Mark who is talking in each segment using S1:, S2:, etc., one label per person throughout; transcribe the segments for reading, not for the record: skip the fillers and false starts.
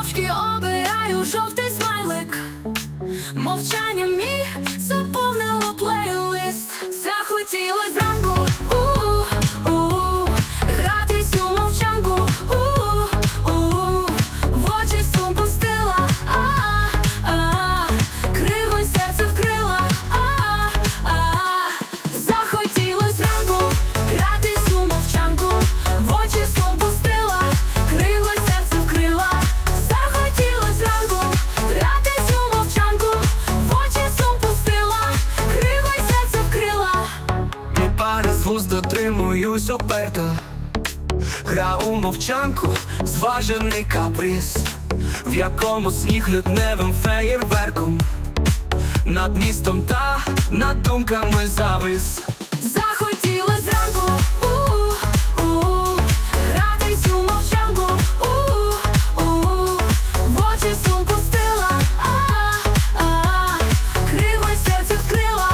S1: мовчки обираю жовтий смайлик. Мовчання мій заповнило плейлист. Захотілось зранку гратись у мовчанку. В очі сум пустила, криво серце вкрила. Захотілось зранку гратись у мовчанку. В очі сум пустила, криво серце вкрила. Захотілось зранку гратись у мовчанку. В очі сум пустила, криво серце вкрила.
S2: Ні пари з вуст дотримуюсь уперто. Гра у мовчанку, зважений каприз, в якому сніг лютневим феєрверком над містом та над думками завис.
S1: Захотілось зранку гратись у мовчанку. В очі сум пустила, криво серце вкрила.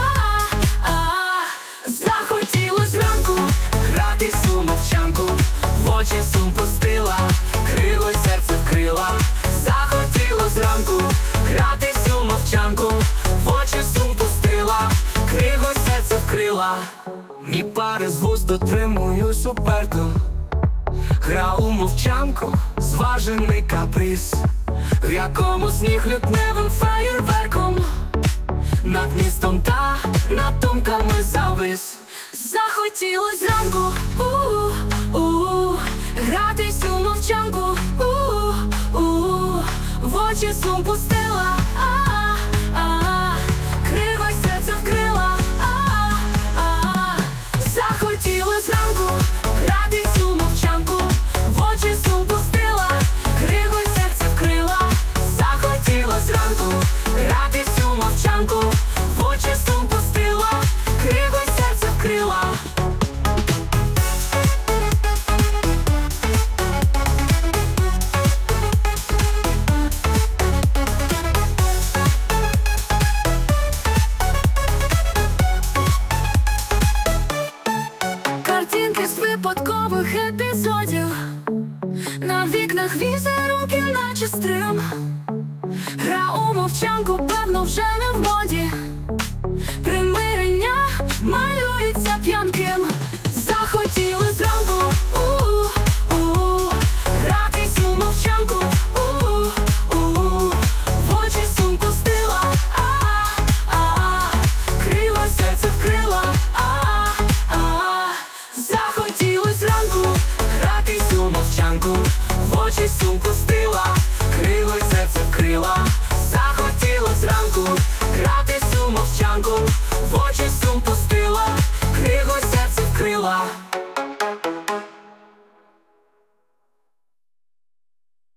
S1: Захотілось зранку
S2: Гратись у мовчанку, в очі сум пустила, криво серце вкрила. Захотілось зранку гратись у мовчанку, в очі сум пустила, криво серце вкрила. Ні пари з вуст дотримуюсь уперто. Гра у мовчанку, зважений каприз, в якому сніг лютневим феєрверком над містом та над думками завис.
S1: захотілось зранку гратись у мовчанку. В очі сум пустила, криво серце вкрила. Захотілось зранку гратись у мовчанку. В очі сум пустила, криво серце вкрила.
S2: Захотілось зранку гратись у мовчанку, в очі сум пустила, криво серце вкрила.
S1: Картинки з випадкових епізодів, на вікнах візерунки, наче стрим. Гра у мовчанку, певно, вже